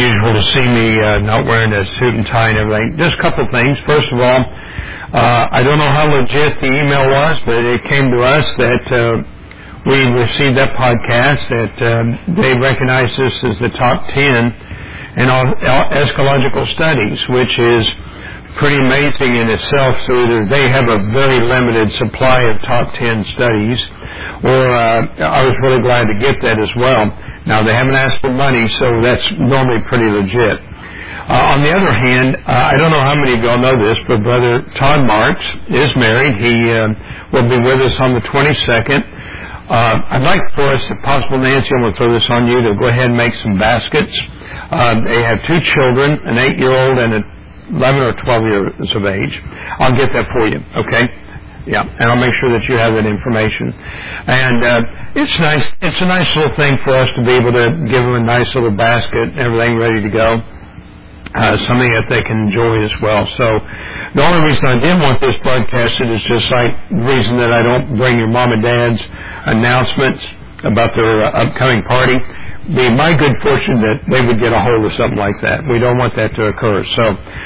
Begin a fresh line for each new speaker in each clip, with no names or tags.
unusual to see me not wearing a suit and tie and everything. Just a couple of things. First of all, I don't know how legit the email was, but it came to us that we received that podcast, that they recognized us as the top 10 in all eschatological studies, which is pretty amazing in itself. So either they have a very limited supply of top 10 studies, or I was really glad to get that as well. Now, they haven't asked for money, so that's normally pretty legit. On the other hand, I don't know how many of y'all know this, but Brother Todd Marks is married. He will be with us on the 22nd. I'd like for us, if possible, Nancy, I'm going to throw this on you, to go ahead and make some baskets. They have 2 children, an 8-year-old and an 11 or 12 years of age. I'll get that for you, okay? Yeah, and I'll make sure that you have that information. And it's nice. It's a nice little thing for us to be able to give them a nice little basket and everything ready to go. Something that they can enjoy as well. So the only reason I did want this broadcasted is just like the reason that I don't bring your mom and dad's announcements about their upcoming party. Be my good fortune that they would get a hold of something like that. We don't want that to occur. So,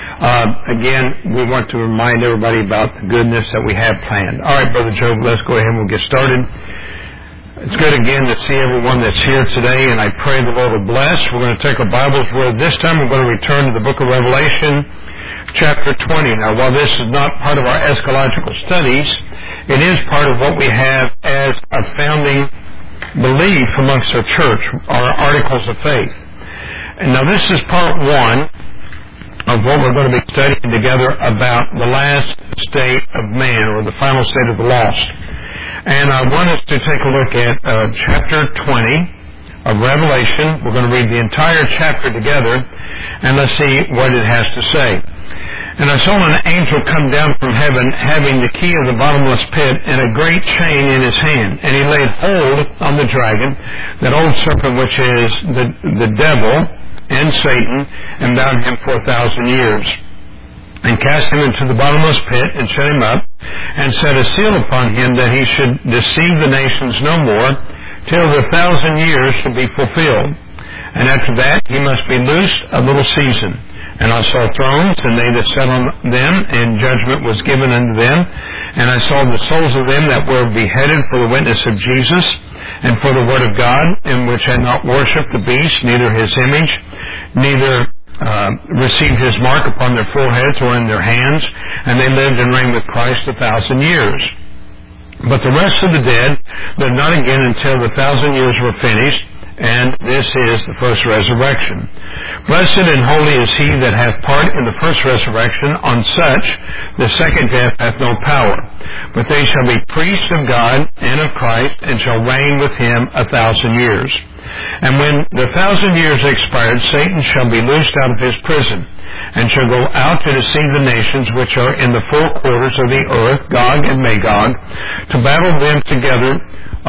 again, we want to remind everybody about the goodness that we have planned. All right, Brother Joe, let's go ahead and we'll get started. It's good again to see everyone that's here today, and I pray the Lord will bless. We're going to take our Bibles where this time we're going to return to the book of Revelation, chapter 20. Now, while this is not part of our eschatological studies, it is part of what we have as a founding belief amongst our church, our articles of faith. And now this is part 1 of what we're going to be studying together about the last state of man, or the final state of the lost. And I want us to take a look at chapter 20 of Revelation. We're going to read the entire chapter together, and let's see what it has to say. And I saw an angel come down from heaven, having the key of the bottomless pit and a great chain in his hand. And he laid hold on the dragon, that old serpent which is the devil and Satan, and bound him for 1,000 years. And cast him into the bottomless pit, and shut him up, and set a seal upon him, that he should deceive the nations no more, till the 1,000 years should be fulfilled. And after that he must be loosed a little season. And I saw thrones, and they that sat on them, and judgment was given unto them. And I saw the souls of them that were beheaded for the witness of Jesus, and for the word of God, in which had not worshipped the beast, neither his image, neither received his mark upon their foreheads or in their hands, and they lived and reigned with Christ 1,000 years. But the rest of the dead lived not again until the 1,000 years were finished, and this is the first resurrection. Blessed and holy is he that hath part in the first resurrection. On such the second death hath no power. But they shall be priests of God and of Christ, and shall reign with him 1,000 years. And when the 1,000 years expired, Satan shall be loosed out of his prison, and shall go out to deceive the nations which are in the 4 quarters of the earth, Gog and Magog, to battle them together,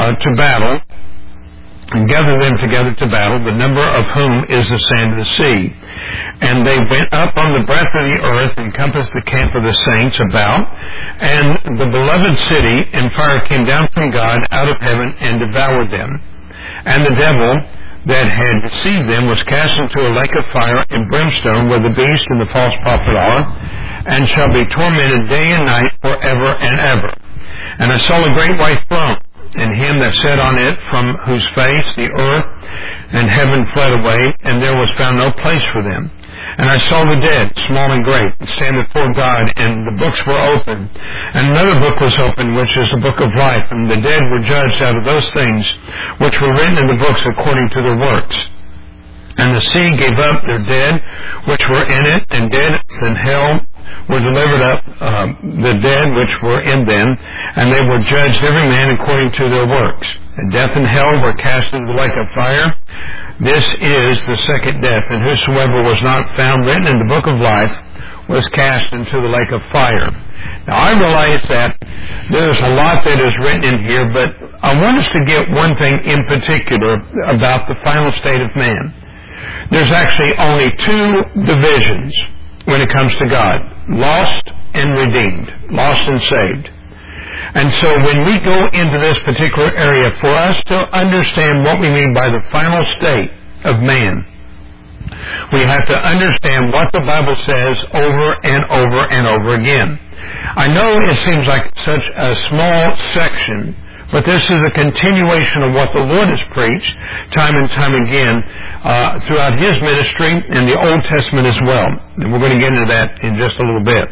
and gather them together to battle, the number of whom is the sand of the sea. And they went up on the breadth of the earth, and compassed the camp of the saints about, and the beloved city, and fire came down from God out of heaven, and devoured them. And the devil that had deceived them was cast into a lake of fire and brimstone, where the beast and the false prophet are, and shall be tormented day and night forever and ever. And I saw a great white throne, and him that sat on it, from whose face the earth and heaven fled away, and there was found no place for them. And I saw the dead, small and great, stand before God, and the books were opened. And another book was opened, which is the book of life, and the dead were judged out of those things which were written in the books according to their works. And the sea gave up their dead which were in it, and death and hell were delivered up, the dead which were in them, and they were judged every man according to their works. And death and hell were cast into the lake of fire. This is the second death, and whosoever was not found written in the book of life was cast into the lake of fire. Now, I realize that there's a lot that is written in here, but I want us to get one thing in particular about the final state of man. There's actually only 2 divisions when it comes to God: lost and redeemed, lost and saved. And so when we go into this particular area, for us to understand what we mean by the final state of man, We have to understand what the Bible says over and over and over again. I know it seems like such a small section, but this is a continuation of what the Lord has preached time and time again throughout His ministry in the Old Testament as well. And we're going to get into that in just a little bit.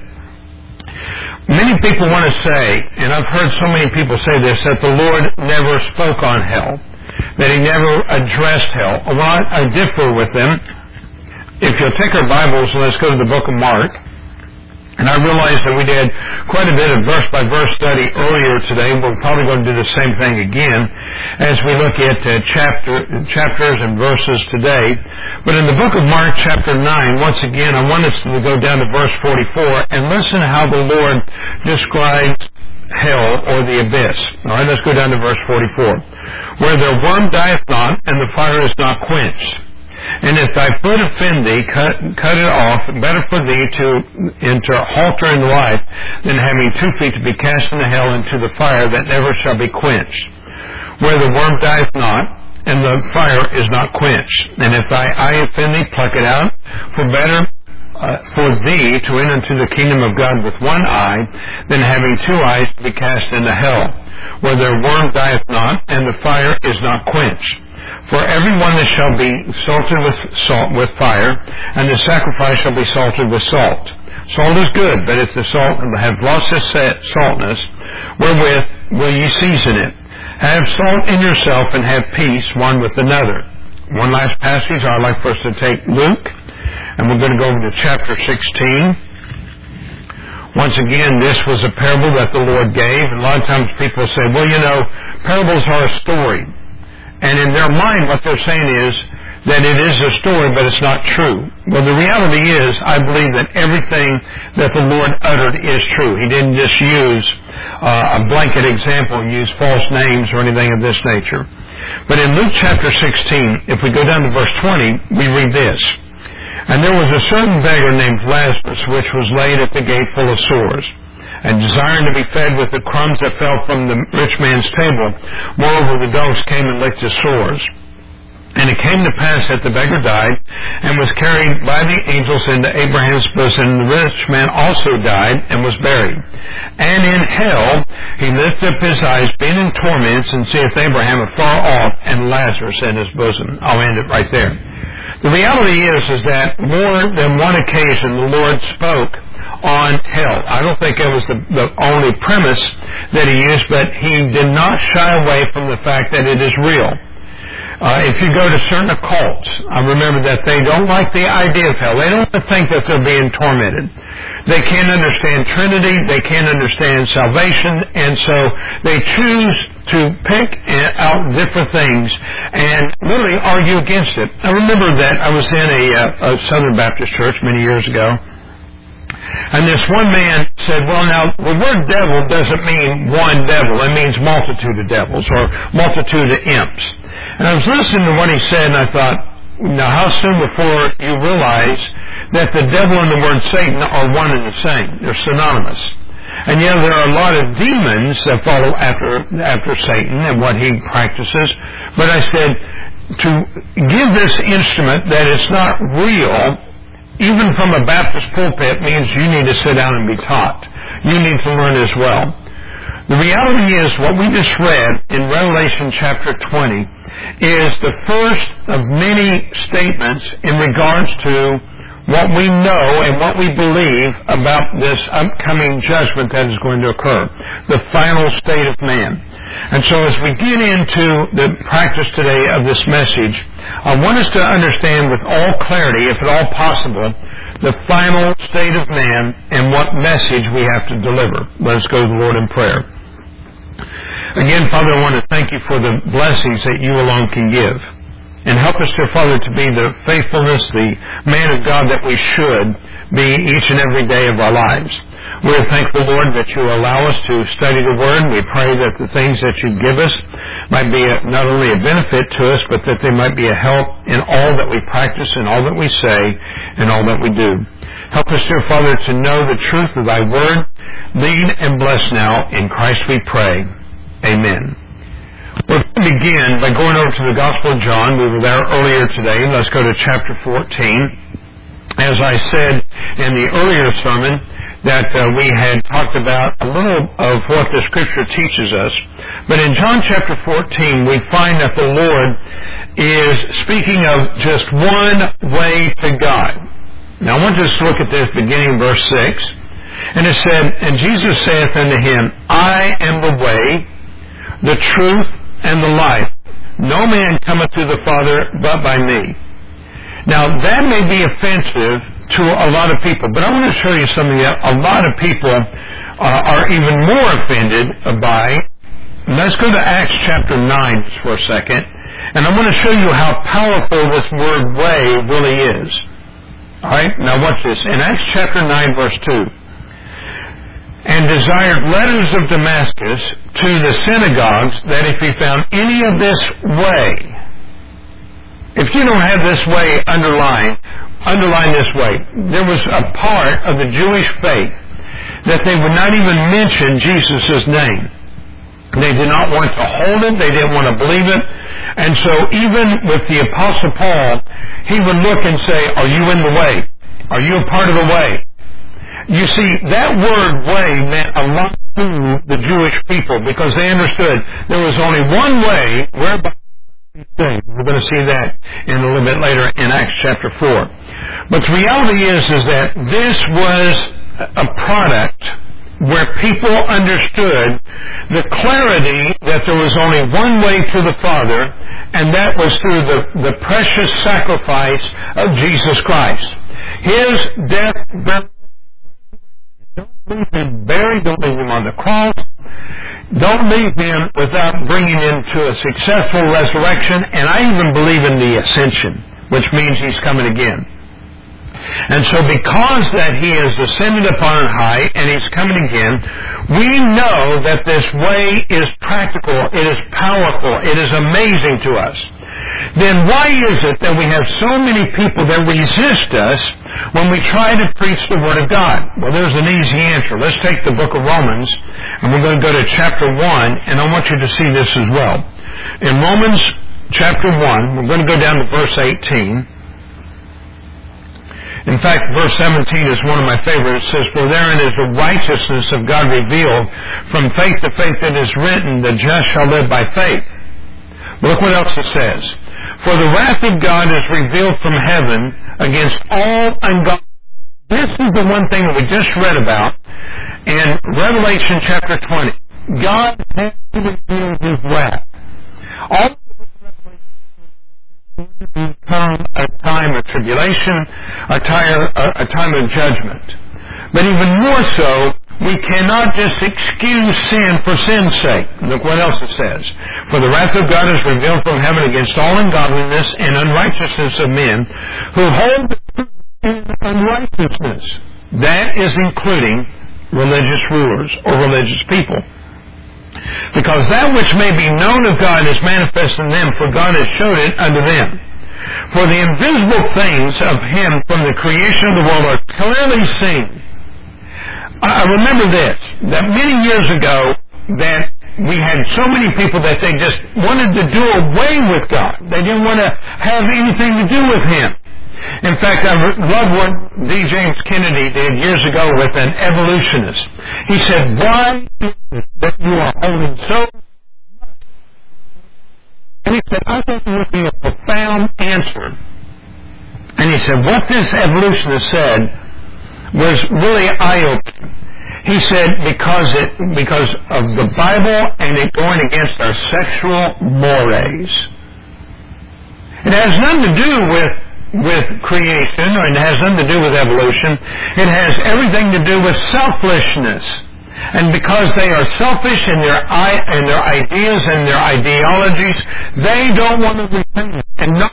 Many people want to say, and I've heard so many people say this, that the Lord never spoke on hell, that He never addressed hell. Well, I differ with them. If you'll take our Bibles, let's go to the book of Mark. And I realize that we did quite a bit of verse-by-verse study earlier today. We're probably going to do the same thing again as we look at chapters and verses today. But in the book of Mark, chapter 9, once again, I want us to go down to verse 44 and listen how the Lord describes hell or the abyss. All right, let's go down to verse 44. Where their worm dieth not, and the fire is not quenched. And if thy foot offend thee, cut it off. Better for thee to enter halter in life than having 2 feet to be cast into hell into the fire that never shall be quenched. Where the worm dieth not, and the fire is not quenched. And if thy eye offend thee, pluck it out. For better for thee to enter into the kingdom of God with one eye than having 2 eyes to be cast into hell. Where their worm dieth not, and the fire is not quenched. For every one that shall be salted with fire, and the sacrifice shall be salted with salt. Salt is good, but if the salt has lost its saltness, wherewith will ye season it? Have salt in yourself, and have peace one with another. One last passage I'd like for us to take Luke, and we're going to go over to chapter 16. Once again, this was a parable that the Lord gave, and a lot of times people say, well, you know, parables are a story. And in their mind, what they're saying is that it is a story, but it's not true. Well, the reality is, I believe that everything that the Lord uttered is true. He didn't just use a blanket example and use false names or anything of this nature. But in Luke chapter 16, if we go down to verse 20, we read this. And there was a certain beggar named Lazarus, which was laid at the gate full of sores, and desiring to be fed with the crumbs that fell from the rich man's table. Moreover, the dogs came and licked his sores. And it came to pass that the beggar died, and was carried by the angels into Abraham's bosom. And the rich man also died, and was buried. And in hell he lifted up his eyes, being in torments, and seeth Abraham afar off, and Lazarus in his bosom. I'll end it right there. The reality is that more than one occasion the Lord spoke on hell. I don't think it was the only premise that He used, but He did not shy away from the fact that it is real. If you go to certain occults, I remember that they don't like the idea of hell. They don't think that they're being tormented. They can't understand Trinity. They can't understand salvation. And so they choose to pick out different things and literally argue against it. I remember that I was in a Southern Baptist church many years ago. And this one man said, well, now, the word devil doesn't mean one devil. It means multitude of devils or multitude of imps. And I was listening to what he said, and I thought, now, how soon before you realize that the devil and the word Satan are one and the same? They're synonymous. And yet there are a lot of demons that follow after Satan and what he practices. But I said, to give this instrument that it's not real, even from a Baptist pulpit, means you need to sit down and be taught. You need to learn as well. The reality is what we just read in Revelation chapter 20 is the first of many statements in regards to what we know and what we believe about this upcoming judgment that is going to occur, the final state of man. And so as we get into the practice today of this message, I want us to understand with all clarity, if at all possible, the final state of man and what message we have to deliver. Let us go to the Lord in prayer. Again, Father, I want to thank you for the blessings that you alone can give. And help us, dear Father, to be the faithfulness, the man of God that we should be each and every day of our lives. We're thankful, Lord, that you allow us to study the Word. We pray that the things that you give us might be not only a benefit to us, but that they might be a help in all that we practice, in all that we say, and all that we do. Help us, dear Father, to know the truth of thy Word. Lead and bless now. In Christ we pray. Amen. We're going to begin by going over to the Gospel of John. We were there earlier today. Let's go to chapter 14. As I said in the earlier sermon, that we had talked about a little of what the Scripture teaches us. But in John chapter 14, we find that the Lord is speaking of just one way to God. Now I want us to look at this beginning in verse 6. And it said, And Jesus saith unto him, I am the way, the truth, and the life. No man cometh to the Father but by me. Now that may be offensive to a lot of people, but I want to show you something that a lot of people are even more offended by. Let's go to Acts chapter 9 just for a second, and I want to show you how powerful this word way really is. Alright, now watch this. In Acts chapter 9 verse 2, and desired letters of Damascus to the synagogues, that if he found any of this way, if you don't have this way underline this way. There was a part of the Jewish faith that they would not even mention Jesus' name. They did not want to hold it. They didn't want to believe it. And so even with the Apostle Paul, he would look and say, are you in the way? Are you a part of the way? You see, that word way meant a lot to the Jewish people because they understood there was only one way whereby we're going to see that in a little bit later in Acts chapter 4. But the reality is that this was a product where people understood the clarity that there was only one way to the Father, and that was through the precious sacrifice of Jesus Christ. His death, burial, don't leave him buried, don't leave him on the cross. Don't leave him without bringing him to a successful resurrection, and I even believe in the ascension, which means he's coming again. And so because that he is ascended upon high and he's coming again, we know that this way is practical, it is powerful, it is amazing to us. Then why is it that we have so many people that resist us when we try to preach the Word of God? Well, there's an easy answer. Let's take the book of Romans, and we're going to go to chapter 1, and I want you to see this as well. In Romans chapter 1, we're going to go down to verse 18. In fact, verse 17 is one of my favorites. It says, For therein is the righteousness of God revealed from faith to faith. It is written, the just shall live by faith. Look what else it says. For the wrath of God is revealed from heaven against all ungodliness. This is the one thing that we just read about in Revelation chapter 20. God has to reveal his wrath. All become a time of tribulation, a time of judgment. But even more so, we cannot just excuse sin for sin's sake. Look what else it says. For the wrath of God is revealed from heaven against all ungodliness and unrighteousness of men who hold the truth in unrighteousness. That is including religious rulers or religious people. Because that which may be known of God is manifest in them, for God has showed it unto them. For the invisible things of him from the creation of the world are clearly seen. I remember this, that many years ago that we had so many people that they just wanted to do away with God. They didn't want to have anything to do with him. In fact, I love what D. James Kennedy did years ago with an evolutionist. He said, why is it that you are holding so much? And he said, I thought there would be a profound answer. And he said, what this evolutionist said was really eye-opening. He said, because of the Bible and it going against our sexual mores. It has nothing to do with creation, or it has nothing to do with evolution. It has everything to do with selfishness. And because they are selfish in their ideas and their ideologies, they don't want to repent. And not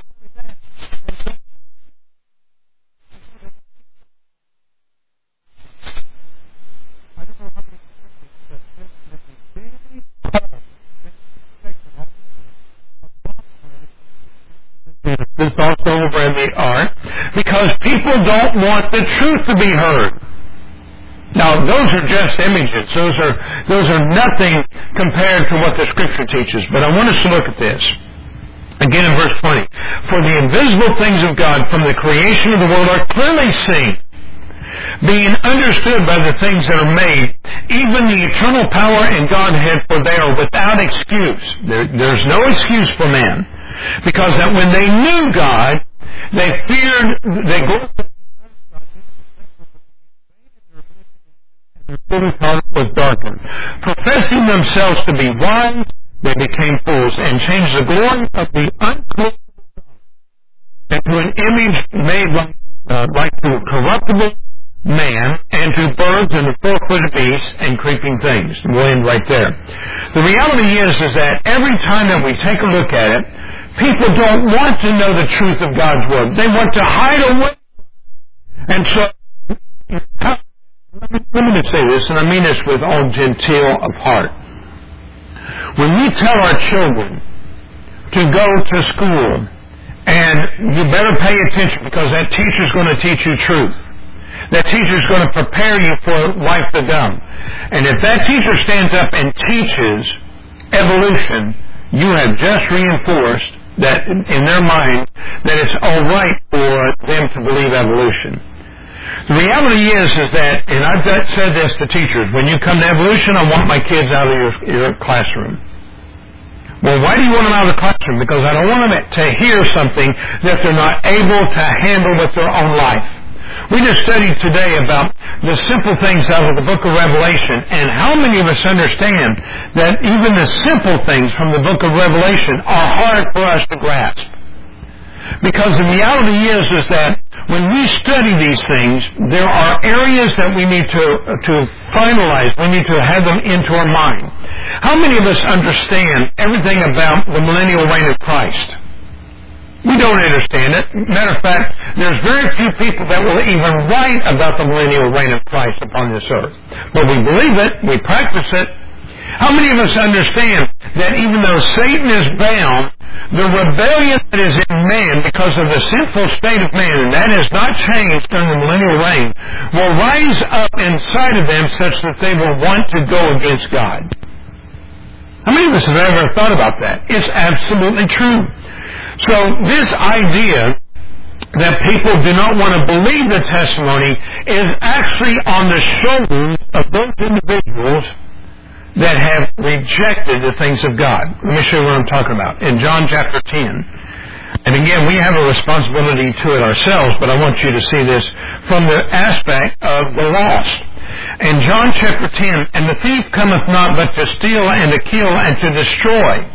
this also over in the art, because people don't want the truth to be heard. Now, those are just images. Those are nothing compared to what the Scripture teaches. But I want us to look at this. Again in verse 20. For the invisible things of God from the creation of the world are clearly seen, being understood by the things that are made, even the eternal power and Godhead, for they are without excuse. There's no excuse for man. Because that when they knew God, they feared, they glorified their heart was darkened. Professing themselves to be wise, they became fools, and changed the glory of the uncreated into an image made like to a corruptible man, and to birds and to four-footed beasts and creeping things. We'll end right there. The reality is that every time that we take a look at it, people don't want to know the truth of God's Word. They want to hide away. And so, let me just say this, and I mean this with all genteel of heart. When we tell our children to go to school, and you better pay attention because that teacher's going to teach you truth. That teacher's going to prepare you for life to come. And if that teacher stands up and teaches evolution, you have just reinforced that in their mind that it's all right for them to believe evolution. The reality is that, and I've said this to teachers, when you come to evolution, I want my kids out of your classroom. Well, why do you want them out of the classroom? Because I don't want them to hear something that they're not able to handle with their own life. We just studied today about the simple things out of the book of Revelation, and how many of us understand that even the simple things from the book of Revelation are hard for us to grasp. Because the reality is that when we study these things, there are areas that we need to finalize. We need to have them into our mind. How many of us understand everything about the millennial reign of Christ? We don't understand it. Matter of fact, there's very few people that will even write about the millennial reign of Christ upon this earth. But we believe it. We practice it. How many of us understand that even though Satan is bound, the rebellion that is in man because of the sinful state of man, and that has not changed during the millennial reign, will rise up inside of them such that they will want to go against God? How many of us have ever thought about that? It's absolutely true. So this idea that people do not want to believe the testimony is actually on the shoulders of those individuals that have rejected the things of God. Let me show you what I'm talking about. In John chapter 10, and again, we have a responsibility to it ourselves, but I want you to see this from the aspect of the lost. In John chapter 10, and the thief cometh not but to steal and to kill and to destroy.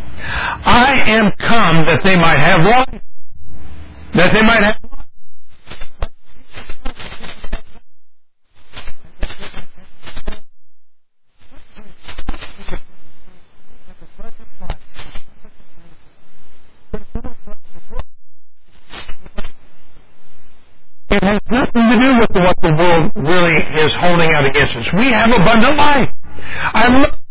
I am come that they might have life. That they might have life. It has nothing to do with what the world really is holding out against us. We have abundant life. I love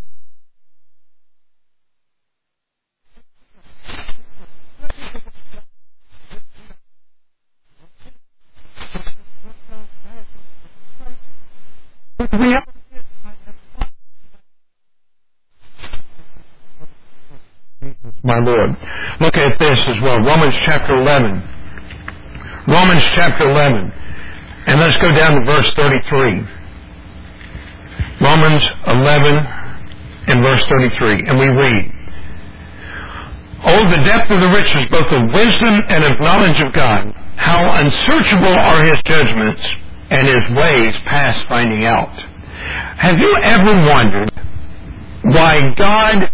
my Lord. Look at this as well. Romans chapter 11. Romans chapter 11. And let's go down to verse 33. Romans 11 and verse 33. And we read, Oh, the depth of the riches, both of wisdom and of knowledge of God. How unsearchable are His judgments, and His ways past finding out. Have you ever wondered why God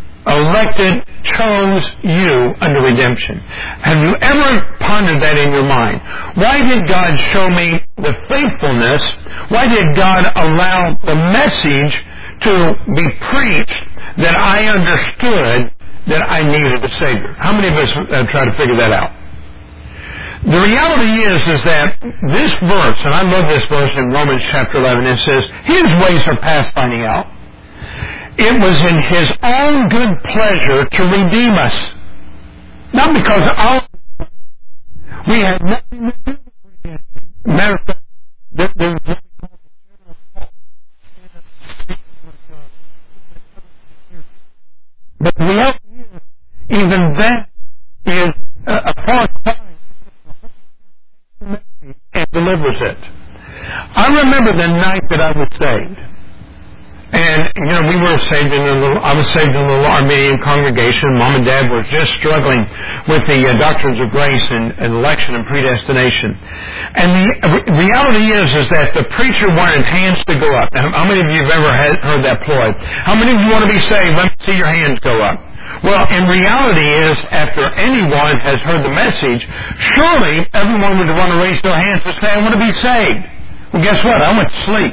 chose you under redemption? Have you ever pondered that in your mind? Why did God show me the faithfulness? Why did God allow the message to be preached that I understood that I needed a Savior? How many of us have tried to figure that out? The reality is that this verse, and I love this verse in Romans chapter 11, it says, His ways are past finding out. It was in His own good pleasure to redeem us. Not because we had nothing to do with redemption. Matter of fact, there's what we call the general fault. But the reality is, even that is a far cry and delivers it. I remember the night that I was saved. And, we were saved I was saved in a little Armenian congregation. Mom and Dad were just struggling with the doctrines of grace and election and predestination. And the reality is that the preacher wanted hands to go up. Now, how many of you have ever heard that ploy? How many of you want to be saved? Let me see your hands go up. Well, in reality is, after anyone has heard the message, surely everyone would want to raise their hands to say, I want to be saved. Well, guess what? I went to sleep.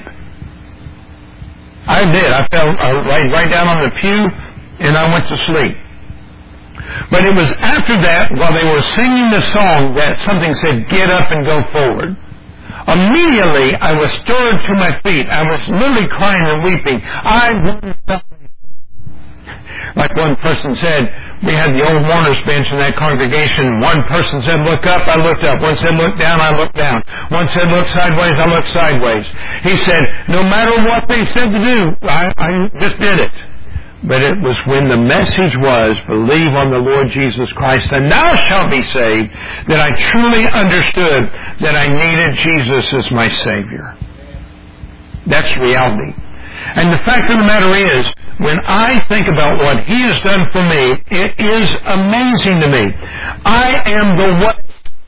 I did. I fell right down on the pew, and I went to sleep. But it was after that, while they were singing the song, that something said, get up and go forward. Immediately, I was stirred to my feet. I was literally crying and weeping. I wanted something. Like one person said, we had the old mourners bench in that congregation. One person said, look up, I looked up. One said, look down, I looked down. One said, look sideways, I looked sideways. He said, no matter what they said to do, I just did it. But it was when the message was, believe on the Lord Jesus Christ, and thou shalt be saved, that I truly understood that I needed Jesus as my Savior. That's reality. And the fact of the matter is, when I think about what He has done for me, it is amazing to me. I am the way.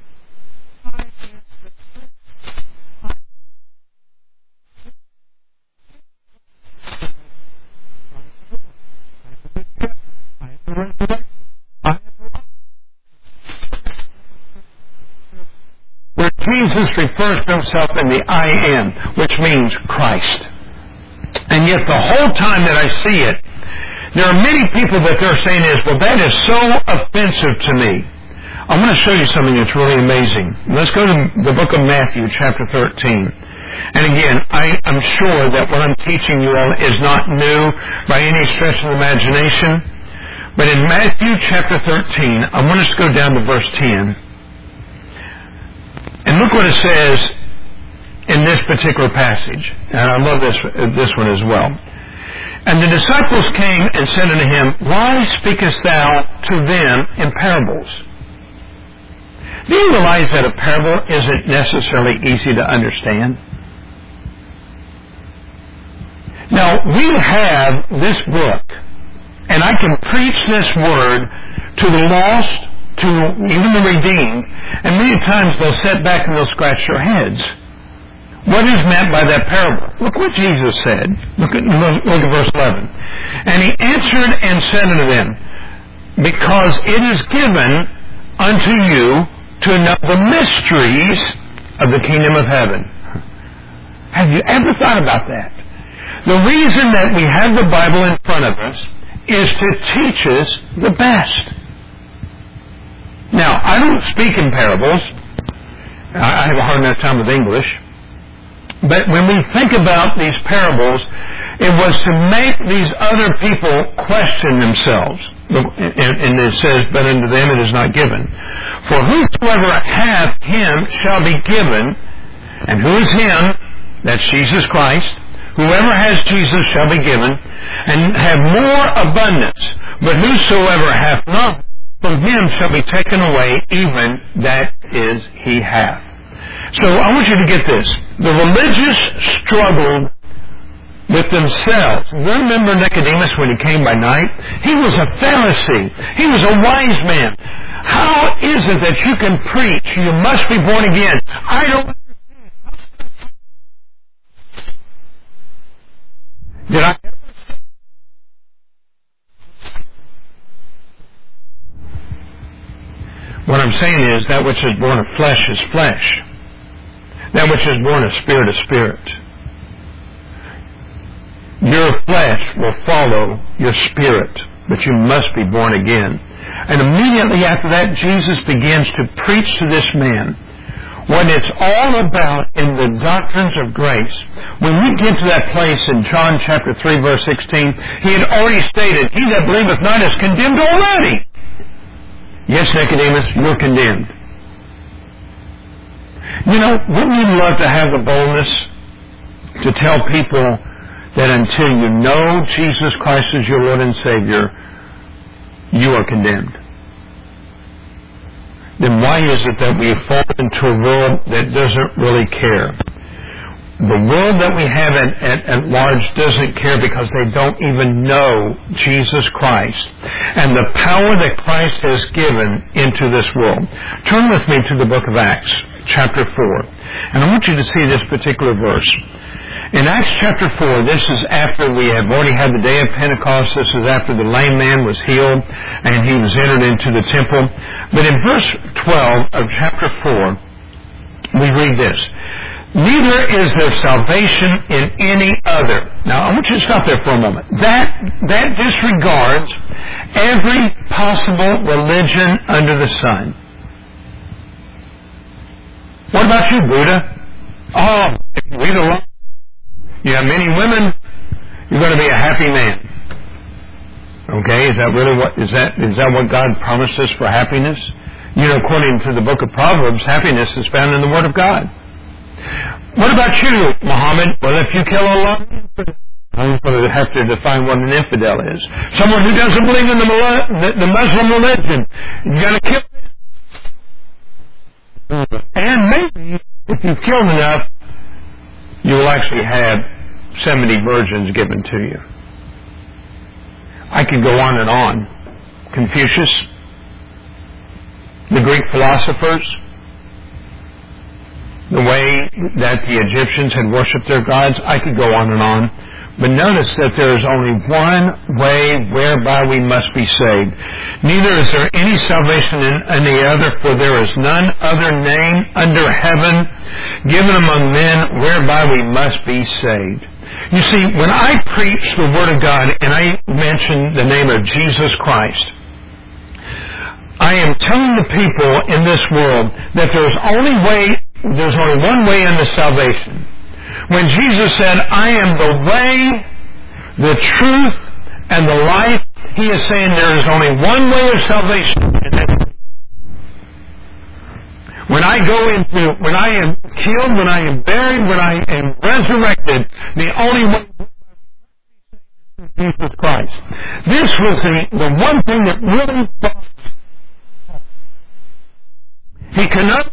Where Jesus refers to Himself in the I am, which means Christ. And yet the whole time that I see it, there are many people that they're saying is, well, that is so offensive to me. I want to show you something that's really amazing. Let's go to the book of Matthew, chapter 13. And again, I'm sure that what I'm teaching you all is not new by any stretch of the imagination. But in Matthew chapter 13, I want us to go down to verse 10. And look what it says in this particular passage. And I love this one as well. And the disciples came and said unto Him, why speakest thou to them in parables? Do you realize that a parable isn't necessarily easy to understand? Now, we have this book, and I can preach this word to the lost, to even the redeemed, and many times they'll sit back and they'll scratch their heads. What is meant by that parable? Look what Jesus said. Look at verse 11. And He answered and said unto them, because it is given unto you to know the mysteries of the kingdom of heaven. Have you ever thought about that? The reason that we have the Bible in front of us is to teach us the best. Now, I don't speak in parables. I have a hard enough time with English. But when we think about these parables, it was to make these other people question themselves. And it says, but unto them it is not given. For whosoever hath, him shall be given. And who is him? That's Jesus Christ. Whoever has Jesus shall be given, and have more abundance. But whosoever hath not, from him shall be taken away, even that is he hath. So I want you to get this. The religious struggled with themselves. You remember Nicodemus when he came by night? He was a Pharisee. He was a wise man. How is it that you can preach, you must be born again? I don't understand. Did I ever say? What I'm saying is that which is born of flesh is flesh. That which is born of spirit is spirit. Your flesh will follow your spirit, but you must be born again. And immediately after that, Jesus begins to preach to this man what it's all about in the doctrines of grace. When we get to that place in John chapter 3, verse 16, he had already stated, he that believeth not is condemned already. Yes, Nicodemus, you're condemned. You know, wouldn't you love to have the boldness to tell people that until you know Jesus Christ as your Lord and Savior, you are condemned. Then why is it that we fall into a world that doesn't really care? The world that we have at large doesn't care because they don't even know Jesus Christ and the power that Christ has given into this world. Turn with me to the book of Acts, chapter 4. And I want you to see this particular verse. In Acts chapter 4, this is after we have already had the day of Pentecost. This is after the lame man was healed and he was entered into the temple. But in verse 12 of chapter 4, we read this. Neither is there salvation in any other. Now, I want you to stop there for a moment. That disregards every possible religion under the sun. What about you, Buddha? Oh, read along. You have many women, you're going to be a happy man. Okay, is that really is that what God promised us for happiness? You know, according to the book of Proverbs, happiness is found in the Word of God. What about you, Muhammad? Well, if you kill Allah, I'm going to have to define what an infidel is. Someone who doesn't believe in the Muslim religion, you got to kill them. And maybe, if you've killed enough, you will actually have 70 virgins given to you. I could go on and on. Confucius, the Greek philosophers, the way that the Egyptians had worshipped their gods, I could go on and on. But notice that there is only one way whereby we must be saved. Neither is there any salvation in any other, for there is none other name under heaven given among men whereby we must be saved. You see, when I preach the Word of God and I mention the name of Jesus Christ, I am telling the people in this world that there's only one way into salvation. When Jesus said, I am the way, the truth, and the life, He is saying there is only one way of salvation. When I am killed, when I am buried, when I am resurrected, the only way is Jesus Christ. This was the one thing that really He cannot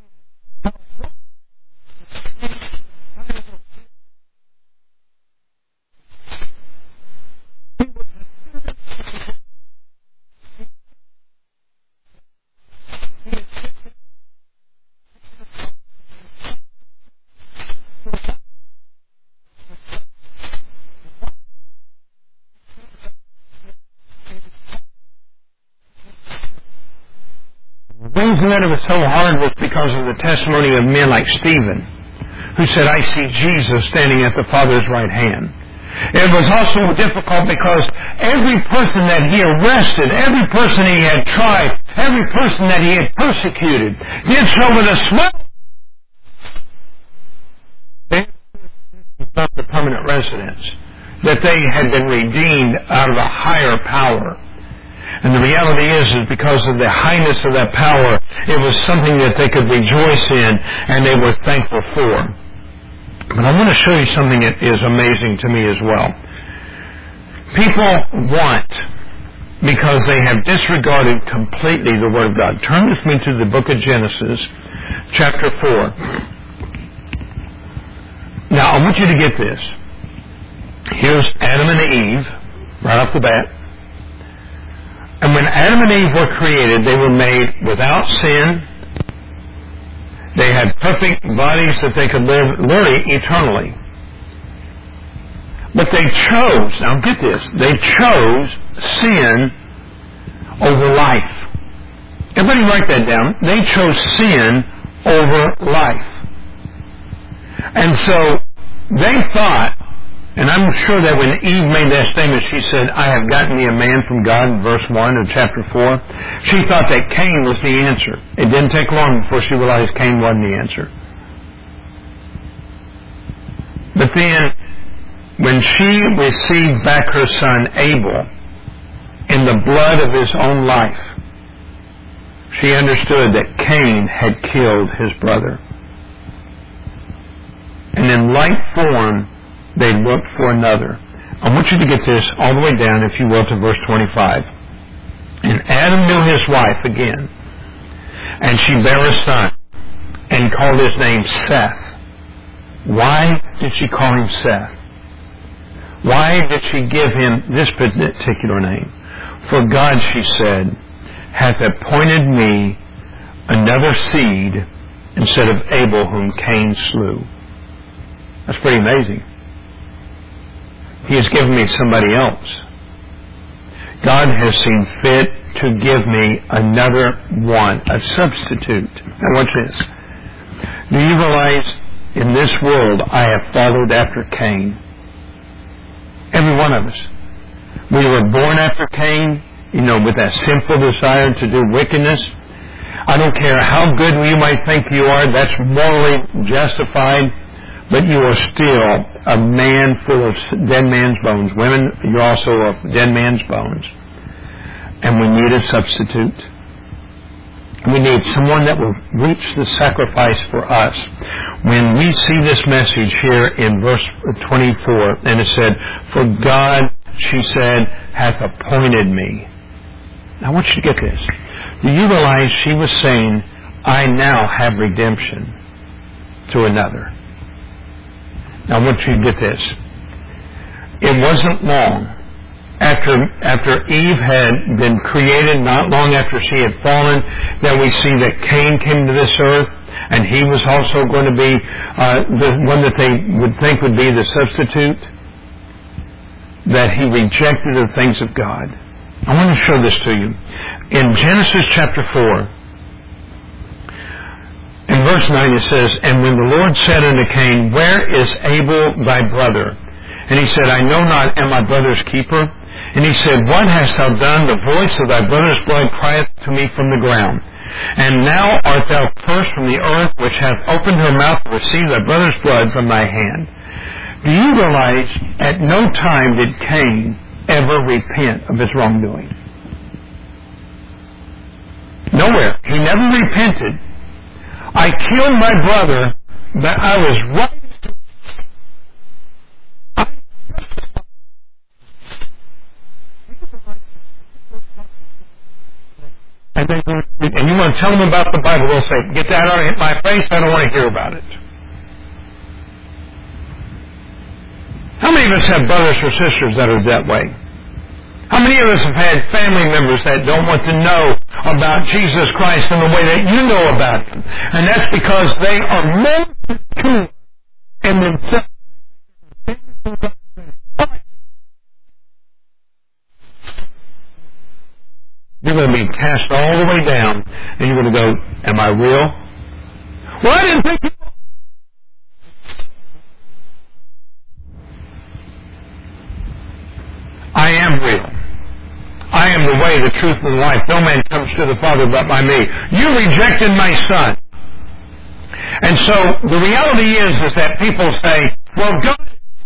The reason that it was so hard was because of the testimony of men like Stephen, who said, I see Jesus standing at the Father's right hand. It was also difficult because every person that he arrested, every person he had tried, every person that he had persecuted, did so with a smile. They not the permanent residence, that they had been redeemed out of a higher power. And the reality is because of the highness of that power, it was something that they could rejoice in and they were thankful for. But I want to show you something that is amazing to me as well. People want, because they have disregarded completely the Word of God. Turn with me to the book of Genesis, chapter 4. Now, I want you to get this. Here's Adam and Eve, right off the bat. And when Adam and Eve were created, they were made without sin. They had perfect bodies that they could live literally eternally. But they chose, now get this, they chose sin over life. Everybody write that down. They chose sin over life. And so they thought, and I'm sure that when Eve made that statement, she said, I have gotten me a man from God in verse 1 of chapter 4. She thought that Cain was the answer. It didn't take long before she realized Cain wasn't the answer. But then, when she received back her son Abel in the blood of his own life, she understood that Cain had killed his brother. And in like form, they looked for another. I want you to get this all the way down, if you will, to verse 25. And Adam knew his wife again, and she bare a son, and called his name Seth. Why did she call him Seth? Why did she give him this particular name? For God, she said, hath appointed me another seed instead of Abel whom Cain slew. That's pretty amazing. He has given me somebody else. God has seen fit to give me another one, a substitute. Now watch this. Do you realize in this world I have followed after Cain? Every one of us. We were born after Cain, with that simple desire to do wickedness. I don't care how good you might think you are, that's morally justified, but you are still a man full of dead man's bones. Women, you're also of dead man's bones. And we need a substitute. We need someone that will reach the sacrifice for us. When we see this message here in verse 24, and it said, for God, she said, hath appointed me. Now I want you to get this. Do you realize she was saying, I now have redemption through another? Now I want you to get this. It wasn't long after Eve had been created, not long after she had fallen, that we see that Cain came to this earth, and he was also going to be the one that they would think would be the substitute, that he rejected the things of God. I want to show this to you. In Genesis chapter 4, in verse 9 it says, and when the Lord said unto Cain, where is Abel thy brother? And he said, I know not, am my brother's keeper? And he said, what hast thou done? The voice of thy brother's blood crieth to me from the ground. And now art thou cursed from the earth, which hath opened her mouth to receive thy brother's blood from thy hand. Do you realize at no time did Cain ever repent of his wrongdoing? Nowhere. He never repented. I killed my brother, but I was right. And you want to tell them about the Bible, they'll say, get that out of my face, I don't want to hear about it. How many of us have brothers or sisters that are that way? How many of us have had family members that don't want to know about Jesus Christ in the way that you know about Him? And that's because they are more secure in themselves. You're going to be cast all the way down, and you're going to go, am I real? Well, I didn't think you were. I am real. I am the way, the truth, and the life. No man comes to the Father but by me. You rejected my Son. And so the reality is that people say, well, God...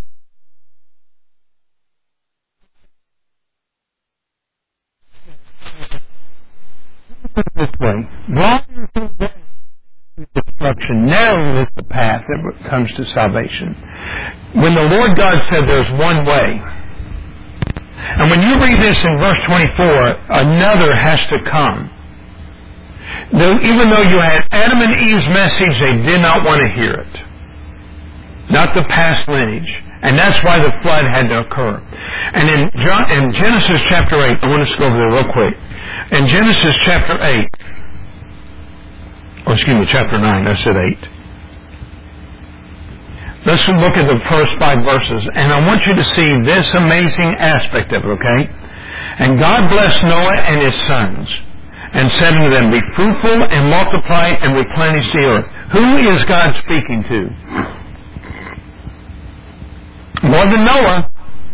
this way. Wrong is destruction. Narrow is the path that comes to salvation. When the Lord God said there's one way, and when you read this in verse 24, another has to come. Even though you had Adam and Eve's message, they did not want to hear it. Not the past lineage. And that's why the flood had to occur. And in Genesis chapter 8, I want us to go over there real quick. In Genesis chapter 8, chapter 9, I said 8. Let's look at the first 5 verses, and I want you to see this amazing aspect of it, okay? And God blessed Noah and his sons, and said unto them, be fruitful and multiply and replenish the earth. Who is God speaking to? More than Noah.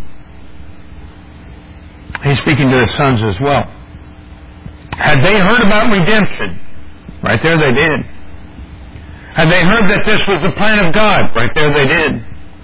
He's speaking to his sons as well. Had they heard about redemption? Right there they did. Had they heard that this was the plan of God? Right there they did.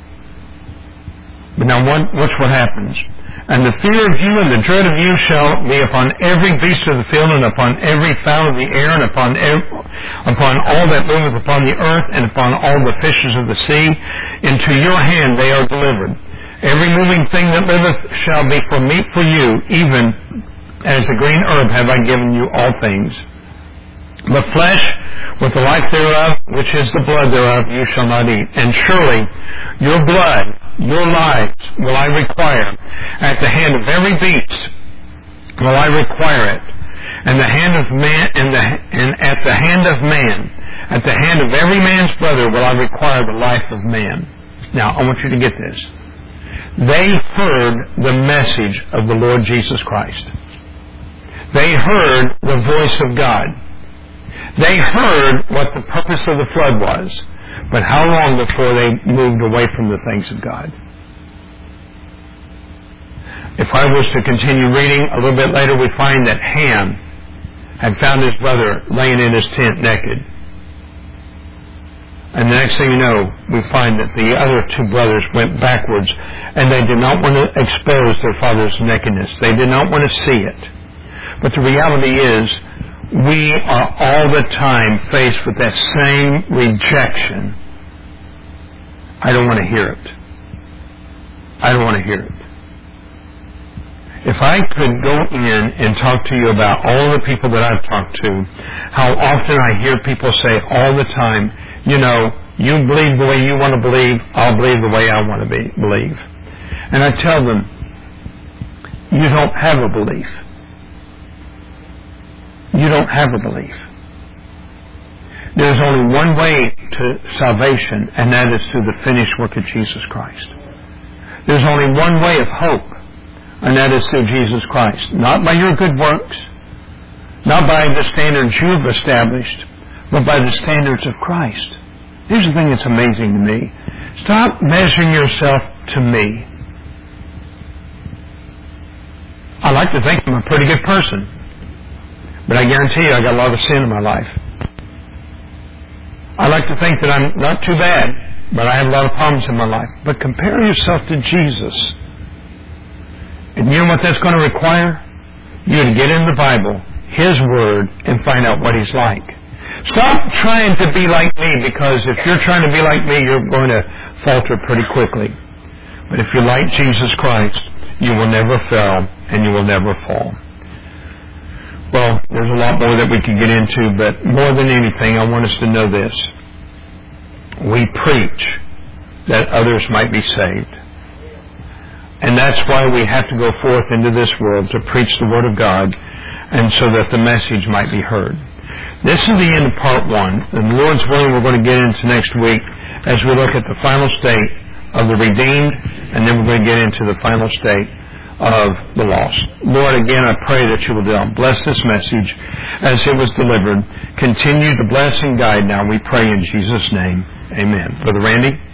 But now watch what happens. And the fear of you and the dread of you shall be upon every beast of the field, and upon every fowl of the air, and upon all that moveth upon the earth, and upon all the fishes of the sea. Into your hand they are delivered. Every moving thing that liveth shall be for meat for you, even As the green herb have I given you all things. But flesh with the life thereof, which is the blood thereof, you shall not eat. And surely your blood, your lives, will I require. At the hand of every beast will I require it. And the hand of man, and at the hand of man, at the hand of every man's brother will I require the life of man. Now, I want you to get this. They heard the message of the Lord Jesus Christ. They heard the voice of God. They heard what the purpose of the flood was. But how long before they moved away from the things of God? If I was to continue reading, a little bit later we find that Ham had found his brother laying in his tent naked. And the next thing you know, we find that the other two brothers went backwards, and they did not want to expose their father's nakedness. They did not want to see it. But the reality is, we are all the time faced with that same rejection. I don't want to hear it. I don't want to hear it. If I could go in and talk to you about all the people that I've talked to, how often I hear people say all the time, you know, you believe the way you want to believe, I'll believe the way I want to believe. And I tell them, you don't have a belief. You don't have a belief. There's only one way to salvation, and that is through the finished work of Jesus Christ. There's only one way of hope, and that is through Jesus Christ. Not by your good works, not by the standards you've established, but by the standards of Christ. Here's the thing that's amazing to me. Stop measuring yourself to me. I like to think I'm a pretty good person, but I guarantee you I got a lot of sin in my life. I like to think that I'm not too bad, but I have a lot of problems in my life. But compare yourself to Jesus. And you know what that's going to require? You to get in the Bible, His Word, and find out what He's like. Stop trying to be like me, because if you're trying to be like me, you're going to falter pretty quickly. But if you're like Jesus Christ, you will never fail and you will never fall. Well, there's a lot more that we could get into, but more than anything, I want us to know this. We preach that others might be saved. And that's why we have to go forth into this world to preach the Word of God, and so that the message might be heard. This is the end of part one. And the Lord's willing, we're going to get into next week as we look at the final state of the redeemed, and then we're going to get into the final state of the lost. Lord, again, I pray that you will bless this message as it was delivered. Continue to bless and guide now, we pray in Jesus' name. Amen. Brother Randy?